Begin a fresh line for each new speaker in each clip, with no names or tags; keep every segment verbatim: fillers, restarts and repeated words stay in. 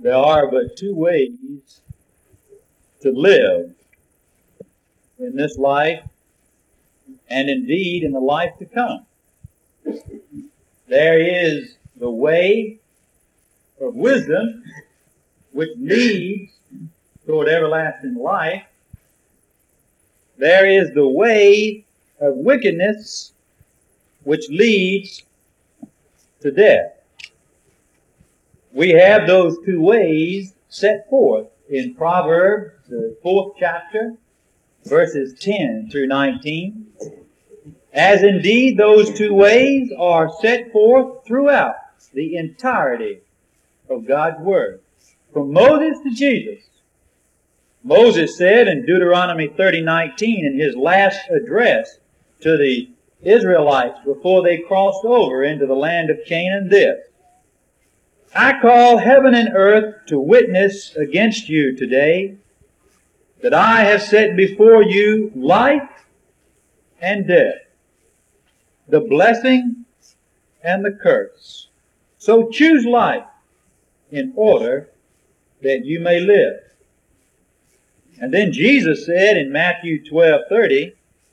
There are but two ways to live in this life and indeed in the life to come. There is the way of wisdom which leads toward everlasting life. There is the way of wickedness which leads to death. We have those two ways set forth in Proverbs, the fourth chapter, verses ten through nineteen, as indeed those two ways are set forth throughout the entirety of God's Word, from Moses to Jesus. Moses said in Deuteronomy thirty nineteen, in his last address to the Israelites before they crossed over into the land of Canaan, this: I call heaven and earth to witness against you today that I have set before you life and death, the blessing and the curse. So choose life in order that you may live. And then Jesus said in Matthew twelve thirty,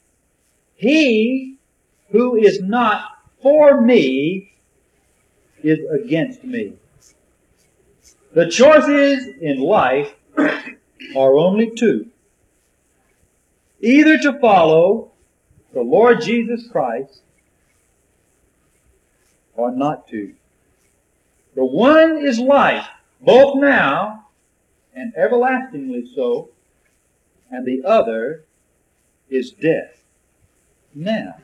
he who is not for me is against me. The choices in life are only two. Either to follow the Lord Jesus Christ or not to. The one is life, both now and everlastingly so, and the other is death, now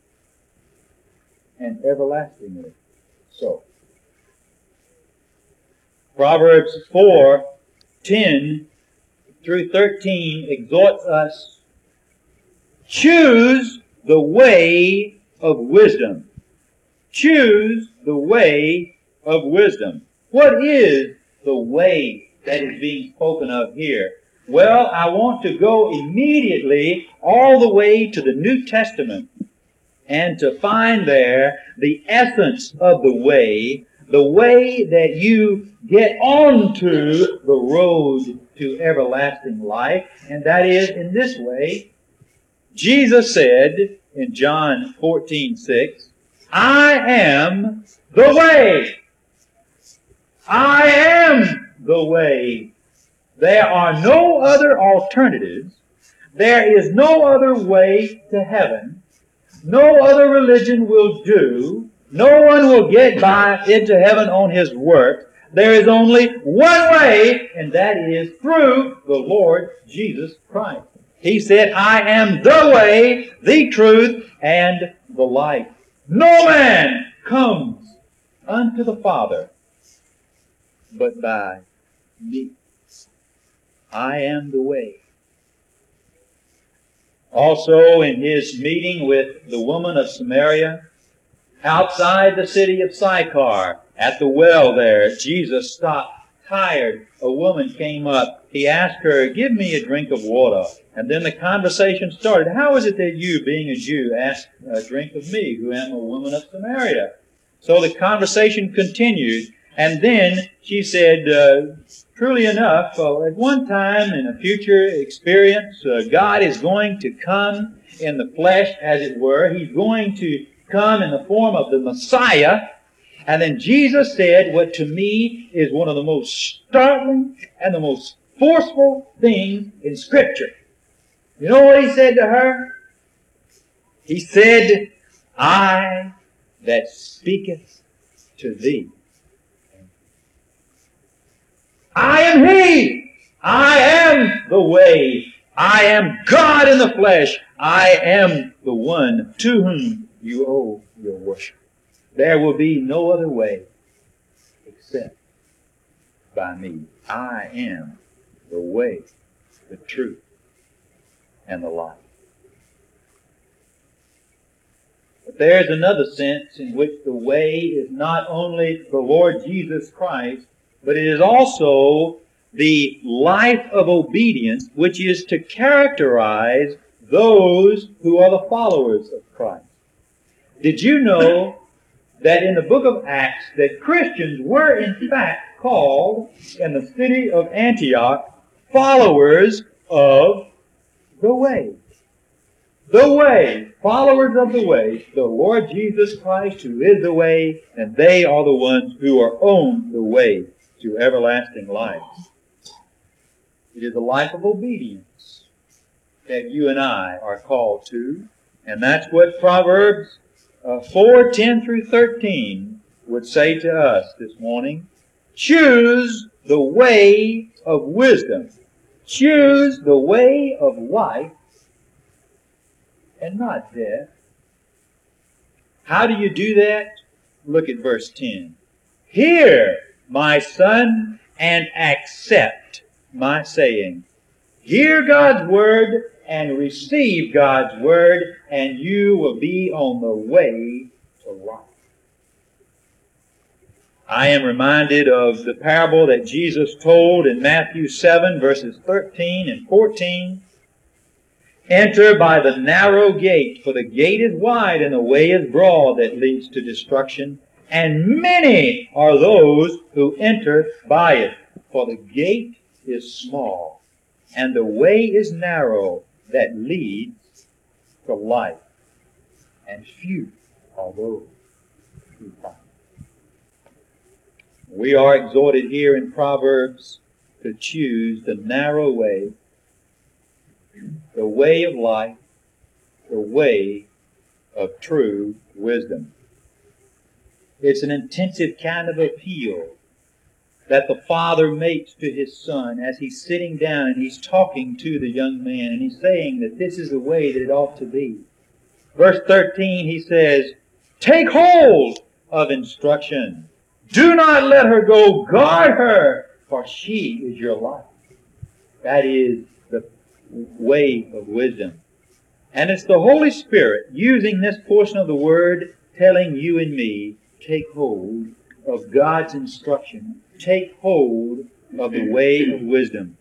and everlastingly so. Proverbs four ten through thirteen exhorts us, choose the way of wisdom. Choose the way of wisdom. What is the way that is being spoken of here? Well, I want to go immediately all the way to the New Testament and to find there the essence of the way, the way that you get onto the road to everlasting life, and that is in this way. Jesus said in John fourteen six, I am the way. I am the way. There are no other alternatives. There is no other way to heaven. No other religion will do. No one will get by into heaven on his work. There is only one way, and that is through the Lord Jesus Christ. He said, I am the way, the truth, and the life. No man comes unto the Father but by me. I am the way. Also, in his meeting with the woman of Samaria, outside the city of Sychar, at the well there, Jesus stopped, tired. A woman came up. He asked her, give me a drink of water. And then the conversation started. How is it that you, being a Jew, ask a drink of me, who am a woman of Samaria? So the conversation continued. And then she said, uh, truly enough, uh, at one time in a future experience, uh, God is going to come in the flesh, as it were. He's going to come in the form of the Messiah. And then Jesus said what to me is one of the most startling and the most forceful things in Scripture. You know what he said to her? He said, I that speaketh to thee. I am He. I am the way. I am God in the flesh. I am the one to whom you owe your worship. There will be no other way except by me. I am the way, the truth, and the life. But there's another sense in which the way is not only the Lord Jesus Christ, but it is also the life of obedience which is to characterize those who are the followers of Christ. Did you know that in the book of Acts that Christians were in fact called in the city of Antioch followers of the way. The way, followers of the way, the Lord Jesus Christ who is the way, and they are the ones who are on the way to everlasting life. It is a life of obedience that you and I are called to, and that's what Proverbs uh, four, ten through thirteen would say to us this morning. Choose the way of wisdom. Choose the way of life and not death. How do you do that? Look at verse ten. Hear, my son, and accept my saying. Hear God's word and receive God's word, and you will be on the way to life. I am reminded of the parable that Jesus told in Matthew seven, verses thirteen and fourteen. Enter by the narrow gate, for the gate is wide and the way is broad that leads to destruction, and many are those who enter by it. For the gate is small, and the way is narrow that leads to life, and few are those who find it. We are exhorted here in Proverbs to choose the narrow way, the way of life, the way of true wisdom. It's an intensive kind of appeal that the father makes to his son as he's sitting down and he's talking to the young man, and he's saying that this is the way that it ought to be. Verse thirteen, he says, take hold of instruction. Do not let her go. Guard her, for she is your life. That is the way of wisdom. And it's the Holy Spirit using this portion of the Word telling you and me, take hold of God's instruction. Take hold of the way of wisdom.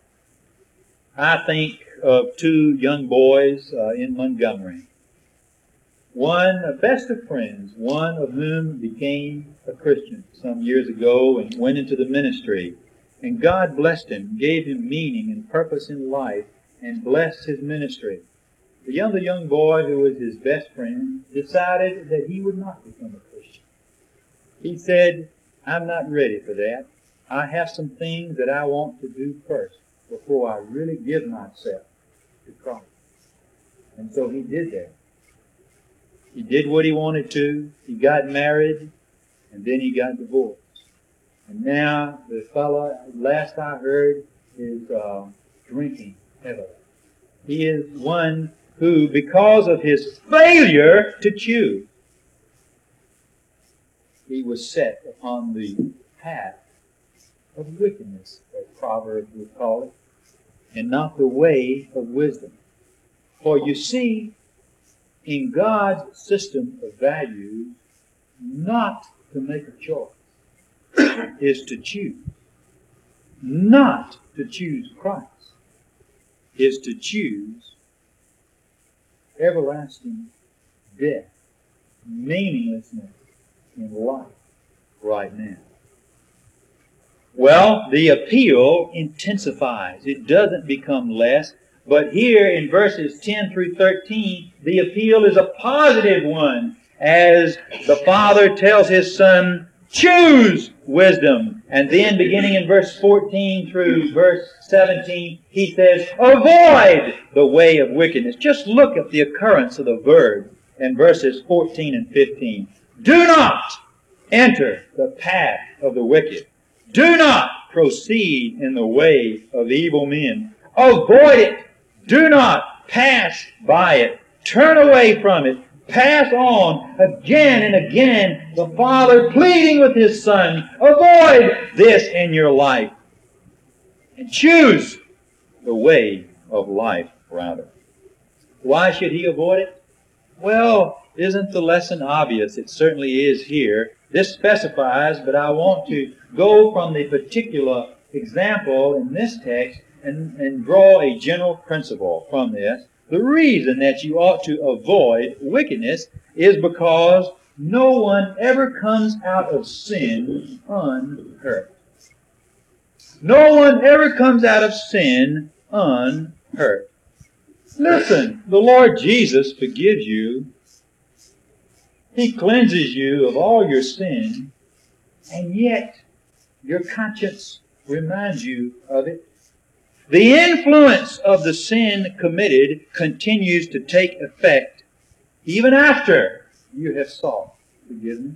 I think of two young boys uh, in Montgomery. One, a best of friends, one of whom became a Christian some years ago and went into the ministry. And God blessed him, gave him meaning and purpose in life, and blessed his ministry. The other young boy, who was his best friend, decided that he would not become a Christian. He said, I'm not ready for that. I have some things that I want to do first before I really give myself to Christ. And so he did that. He did what he wanted to. He got married, and then he got divorced. And now the fellow, last I heard, is uh, drinking heavily. He is one who, because of his failure to choose, he was set upon the path of wickedness, as Proverbs would call it, and not the way of wisdom. For you see, in God's system of values, not to make a choice is to choose. Not to choose Christ is to choose everlasting death, meaninglessness in life right now. Well, the appeal intensifies. It doesn't become less. But here in verses ten through thirteen, the appeal is a positive one, as the father tells his son, choose wisdom. And then beginning in verse fourteen through verse seventeen, he says, avoid the way of wickedness. Just look at the occurrence of the verb in verses fourteen and fifteen. Do not enter the path of the wicked. Do not proceed in the way of evil men. Avoid it. Do not pass by it. Turn away from it. Pass on. Again and again, the father pleading with his son, avoid this in your life. And choose the way of life, rather. Why should he avoid it? Well, isn't the lesson obvious? It certainly is here. This specifies, but I want to go from the particular example in this text and, and draw a general principle from this. The reason that you ought to avoid wickedness is because no one ever comes out of sin unhurt. No one ever comes out of sin unhurt. Listen, the Lord Jesus forgives you. He cleanses you of all your sin, and yet your conscience reminds you of it. The influence of the sin committed continues to take effect even after you have sought forgiveness.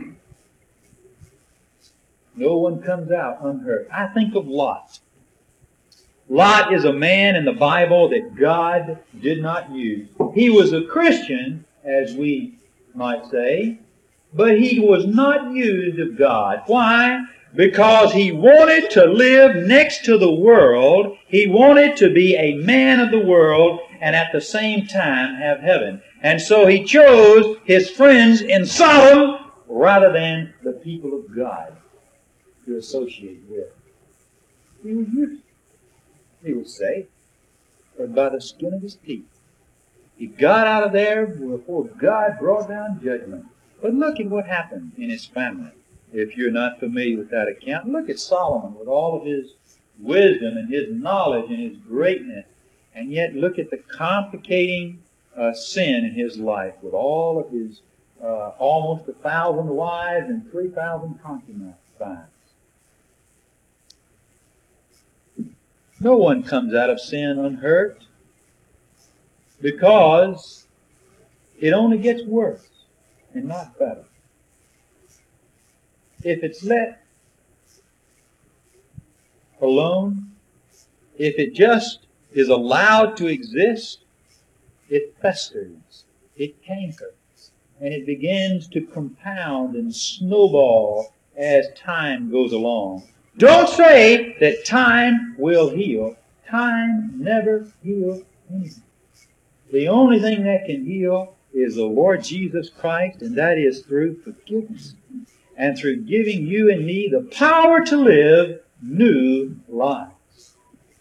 No one comes out unhurt. I think of Lot. Lot is a man in the Bible that God did not use. He was a Christian, as we might say, but he was not used of God. Why? Because he wanted to live next to the world. He wanted to be a man of the world and at the same time have heaven. And so he chose his friends in Sodom rather than the people of God to associate with. He was used. He was saved, but by the skin of his teeth. He got out of there before God brought down judgment. But look at what happened in his family. If you're not familiar with that account, look at Solomon with all of his wisdom and his knowledge and his greatness. And yet look at the complicating uh, sin in his life with all of his uh, almost a thousand wives and three thousand concubines. No one comes out of sin unhurt, because it only gets worse and not better. If it's let alone, if it just is allowed to exist, it festers, it cankers, and it begins to compound and snowball as time goes along. Don't say that time will heal. Time never heals anything. The only thing that can heal is the Lord Jesus Christ, and that is through forgiveness and through giving you and me the power to live new lives.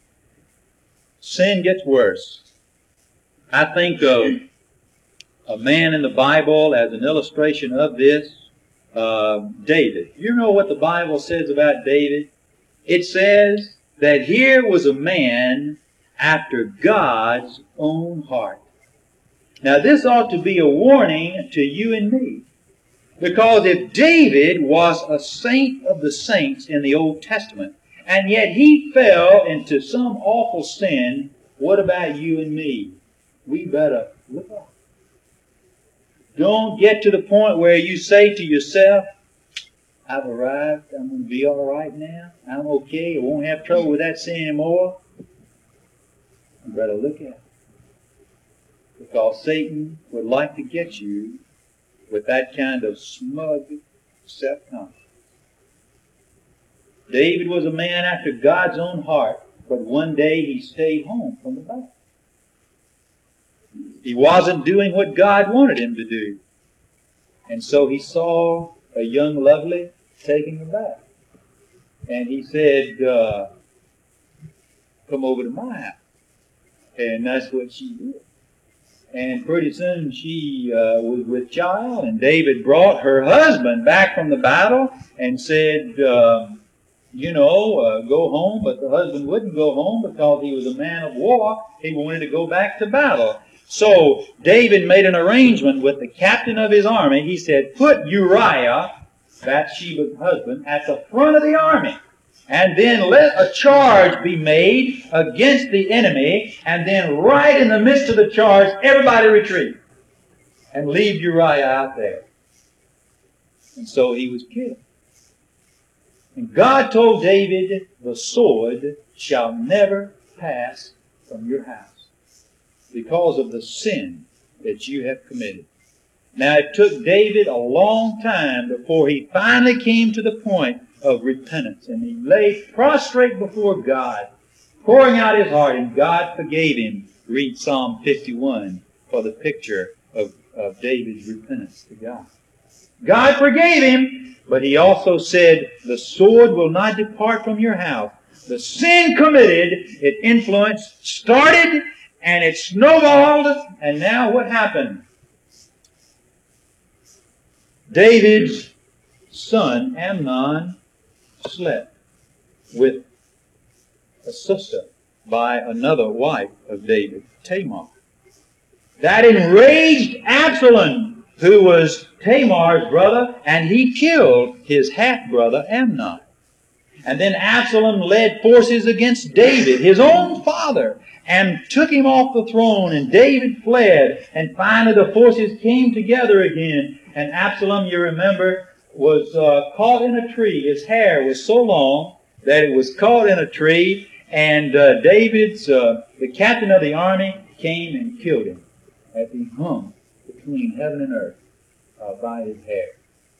Sin gets worse. I think of a man in the Bible as an illustration of this, uh, David. You know what the Bible says about David? It says that here was a man after God's own heart. Now this ought to be a warning to you and me. Because if David was a saint of the saints in the Old Testament, and yet he fell into some awful sin, what about you and me? We better look up. Don't get to the point where you say to yourself, I've arrived, I'm going to be all right now, I'm okay, I won't have trouble with that sin anymore. You better look at it. Because Satan would like to get you with that kind of smug self-confidence. David was a man after God's own heart, but one day he stayed home from the battle. He wasn't doing what God wanted him to do. And so he saw a young lovely taking her bath. And he said, uh, come over to my house. And that's what she did. And pretty soon she uh, was with child, and David brought her husband back from the battle and said, uh, you know, uh, go home. But the husband wouldn't go home because he was a man of war. He wanted to go back to battle. So David made an arrangement with the captain of his army. He said, put Uriah, Bathsheba's husband, at the front of the army. And then let a charge be made against the enemy. And then right in the midst of the charge, everybody retreat. And leave Uriah out there. And so he was killed. And God told David, the sword shall never pass from your house, because of the sin that you have committed. Now it took David a long time before he finally came to the point of repentance. And he lay prostrate before God, pouring out his heart, and God forgave him. Read Psalm fifty-one for the picture of, of David's repentance to God. God forgave him, but he also said, the sword will not depart from your house. The sin committed, it influenced, started, and it snowballed, and now what happened? David's son Amnon slept with a sister by another wife of David, Tamar. That enraged Absalom, who was Tamar's brother, and he killed his half-brother Amnon. And then Absalom led forces against David, his own father, and took him off the throne, and David fled. And finally the forces came together again, and Absalom, you remember, was uh, caught in a tree. His hair was so long that it was caught in a tree, and uh, David's, uh, the captain of the army, came and killed him as he hung between heaven and earth uh, by his hair.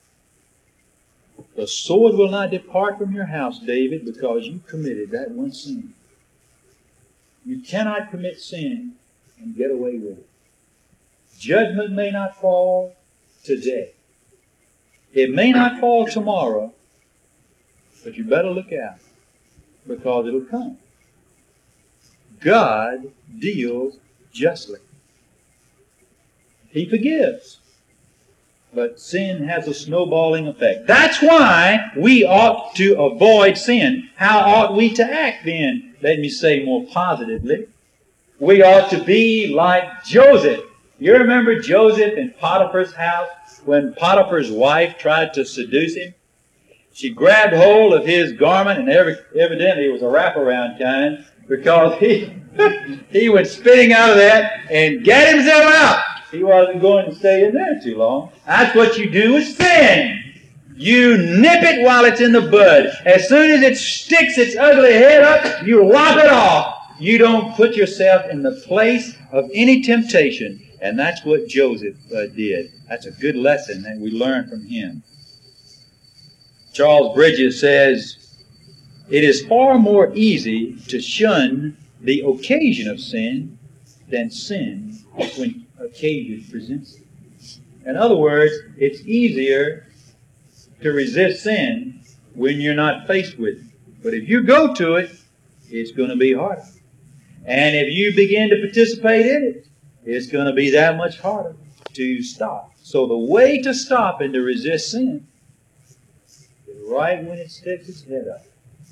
The sword will not depart from your house, David, because you committed that one sin. You cannot commit sin and get away with it. Judgment may not fall today. It may not fall tomorrow, but you better look out, because it'll come. God deals justly. He forgives. But sin has a snowballing effect. That's why we ought to avoid sin. How ought we to act then? Let me say more positively. We ought to be like Joseph. You remember Joseph in Potiphar's house when Potiphar's wife tried to seduce him? She grabbed hold of his garment, and evidently it was a wraparound kind, because he, he went spitting out of that and got himself out. He wasn't going to stay in there too long. That's what you do with sin. You nip it while it's in the bud. As soon as it sticks its ugly head up, you lop it off. You don't put yourself in the place of any temptation. And that's what Joseph uh, did. That's a good lesson that we learn from him. Charles Bridges says, "It is far more easy to shun the occasion of sin than sin when occasion presents it." In other words, it's easier to resist sin when you're not faced with it. But if you go to it, it's going to be harder. And if you begin to participate in it, it's going to be that much harder to stop. So the way to stop and to resist sin is right when it sticks its head up.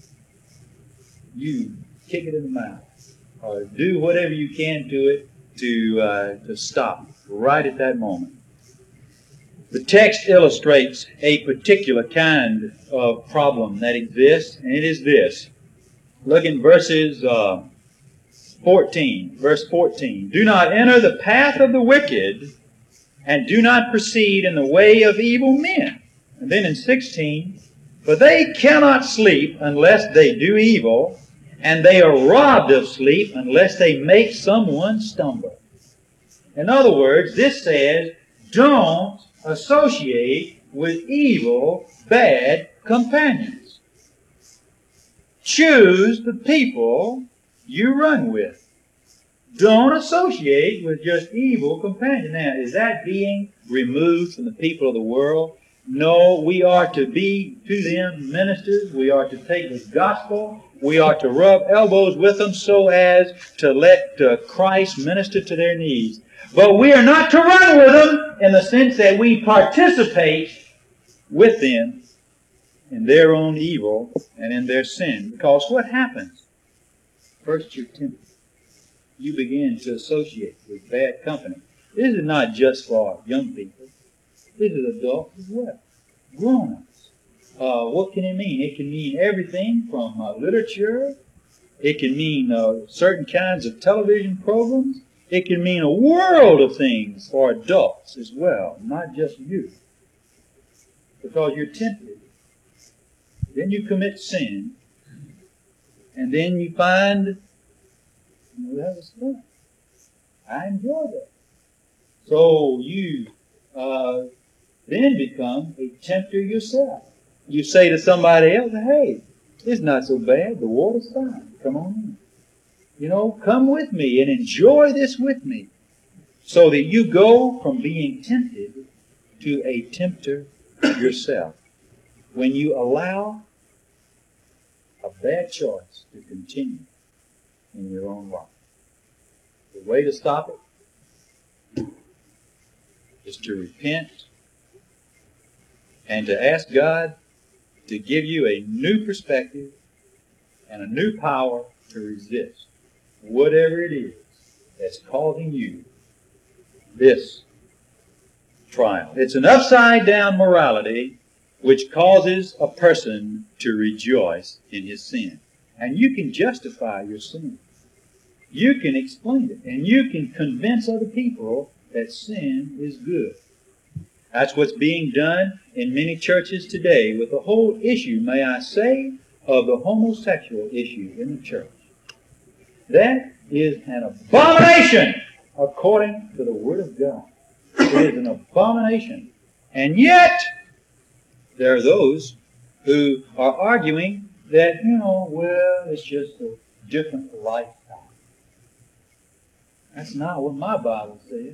You kick it in the mouth, or do whatever you can to it to uh, to stop right at that moment. The text illustrates a particular kind of problem that exists, and it is this. Look in verses uh, fourteen. Verse fourteen. "Do not enter the path of the wicked, and do not proceed in the way of evil men." And then in sixteen, "For they cannot sleep unless they do evil, and they are robbed of sleep unless they make someone stumble." In other words, this says, don't associate with evil, bad companions. Choose the people you run with. Don't associate with just evil companions. Now, is that being removed from the people of the world? No, we are to be to them ministers. We are to take the gospel. We are to rub elbows with them so as to let uh, Christ minister to their needs. But we are not to run with them in the sense that we participate with them in their own evil and in their sin. Because what happens? First you're tempted. You begin to associate with bad company. This is not just for young people. This is adults as well. Grown-ups. Uh, what can it mean? It can mean everything from uh, literature. It can mean uh, certain kinds of television programs. It can mean a world of things for adults as well, not just youth. Because you're tempted. Then you commit sin. And then you find, you know, that was fun. I enjoyed that. So you uh, then become a tempter yourself. You say to somebody else, hey, it's not so bad. The water's fine. Come on in. You know, come with me and enjoy this with me. So that you go from being tempted to a tempter yourself. When you allow a bad choice to continue in your own life. The way to stop it is to repent and to ask God to give you a new perspective and a new power to resist whatever it is that's causing you this trial. It's an upside-down morality which causes a person to rejoice in his sin. And you can justify your sin. You can explain it. And you can convince other people that sin is good. That's what's being done in many churches today with the whole issue, may I say, of the homosexual issue in the church. That is an abomination according to the Word of God. It is an abomination. And yet, there are those who are arguing that, you know, well, it's just a different lifestyle. That's not what my Bible says.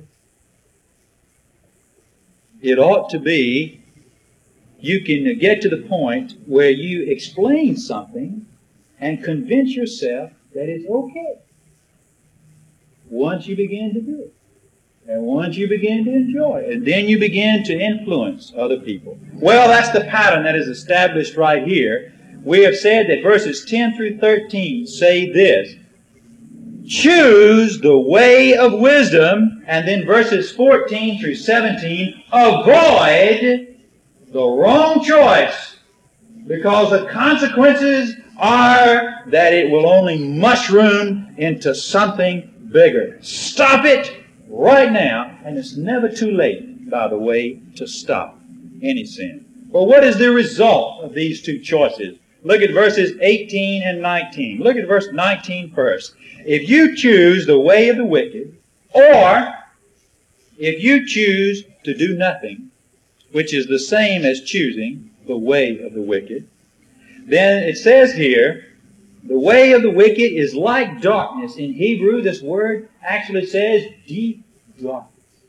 It ought to be, you can get to the point where you explain something and convince yourself that it's okay. Once you begin to do it. And once you begin to enjoy it, and then you begin to influence other people. Well, that's the pattern that is established right here. We have said that verses ten through thirteen say this: choose the way of wisdom, and then verses fourteen through seventeen, avoid the wrong choice, because the consequences are that it will only mushroom into something bigger. Stop it right now, and it's never too late, by the way, to stop any sin. Well, what is the result of these two choices? Look at verses eighteen and nineteen. Look at verse nineteen first. If you choose the way of the wicked, or if you choose to do nothing, which is the same as choosing the way of the wicked, then it says here, the way of the wicked is like darkness. In Hebrew, this word actually says deep darkness.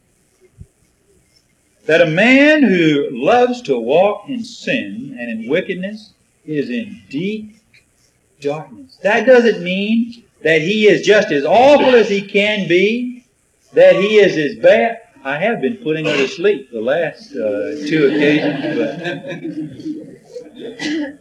That a man who loves to walk in sin and in wickedness is in deep darkness. That doesn't mean that he is just as awful as he can be, that he is as bad. I have been putting her to sleep the last uh, two occasions.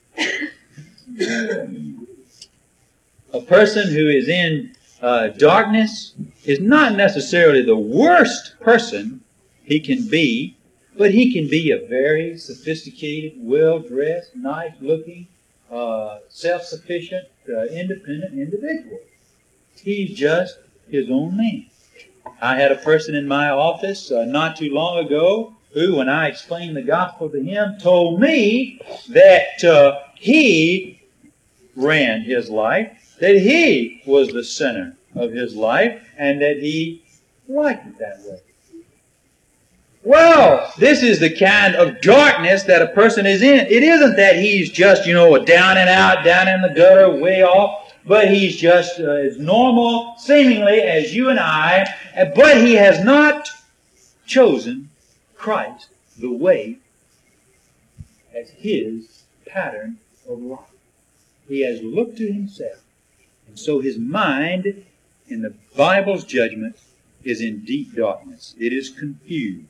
But a person who is in uh, darkness is not necessarily the worst person he can be, but he can be a very sophisticated, well-dressed, nice-looking, uh, self-sufficient, uh, independent individual. He's just his own man. I had a person in my office uh, not too long ago who, when I explained the gospel to him, told me that uh, he ran his life, that he was the center of his life, and that he liked it that way. Well, this is the kind of darkness that a person is in. It isn't that he's just, you know, down and out, down in the gutter, way off, but he's just uh, as normal, seemingly, as you and I, but he has not chosen Christ the way as his pattern of life. He has looked to himself, and so his mind, in the Bible's judgment, is in deep darkness. It is confused.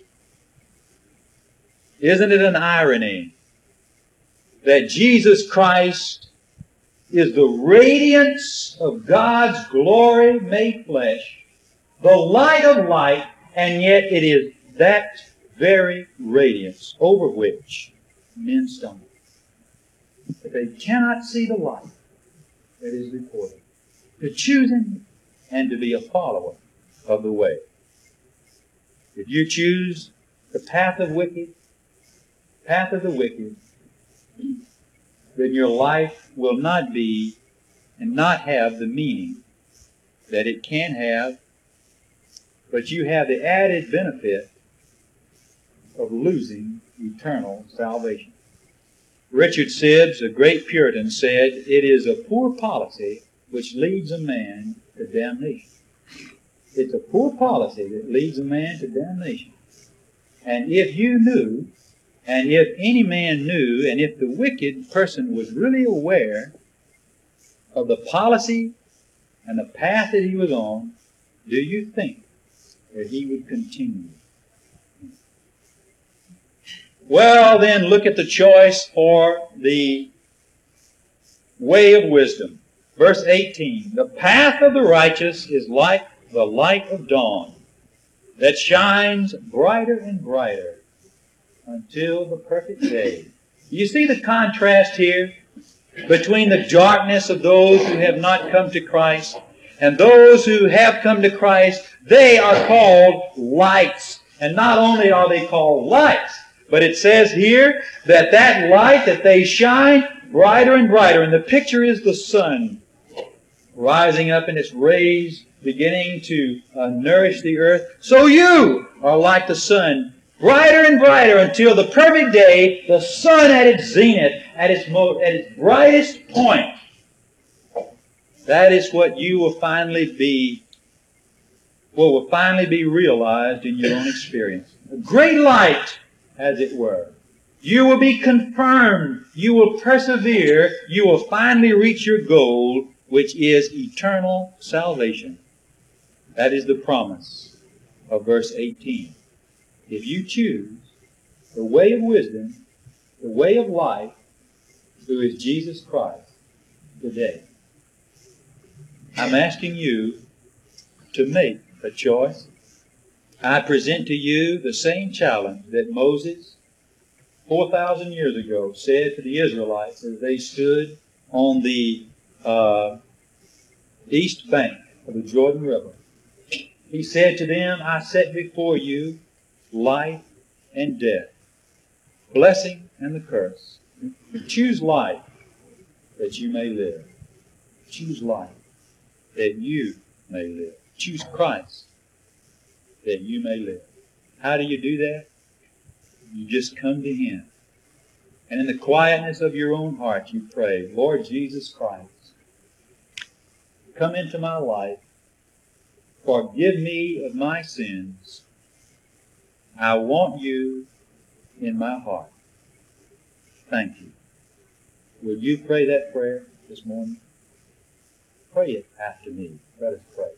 Isn't it an irony that Jesus Christ is the radiance of God's glory made flesh, the light of light, and yet it is that very radiance over which men stumble. But they cannot see the light that is before them. To choose Him and to be a follower of the way. If you choose the path of wicked, path of the wicked, then your life will not be and not have the meaning that it can have, but you have the added benefit of losing eternal salvation. Richard Sibbes, a great Puritan, said, "It is a poor policy which leads a man to damnation." It's a poor policy that leads a man to damnation. And if you knew, and if any man knew, and if the wicked person was really aware of the policy and the path that he was on, do you think that he would continue? Well, then look at the choice for the way of wisdom. Verse eighteen, the path of the righteous is like the light of dawn that shines brighter and brighter until the perfect day. You see the contrast here between the darkness of those who have not come to Christ and those who have come to Christ. They are called lights. And not only are they called lights, but it says here that that light that they shine brighter and brighter. And the picture is the sun rising up in its rays, beginning to uh, nourish the earth. So you are like the sun, brighter and brighter until the perfect day, the sun at its zenith, at its most, at its brightest point. That is what you will finally be, what will finally be realized in your own experience. A great light, as it were. You will be confirmed. You will persevere. You will finally reach your goal, which is eternal salvation. That is the promise of verse eighteen. If you choose the way of wisdom, the way of life, who is Jesus Christ, today, I'm asking you to make a choice. I present to you the same challenge that Moses, four thousand years ago, said to the Israelites as they stood on the uh, east bank of the Jordan River. He said to them, I set before you life and death, blessing and the curse. Choose life that you may live. Choose life that you may live. Choose Christ that you may live. How do you do that? You just come to Him. And in the quietness of your own heart you pray, Lord Jesus Christ, come into my life. Forgive me of my sins. I want you in my heart. Thank you. Will you pray that prayer this morning? Pray it after me. Let us pray.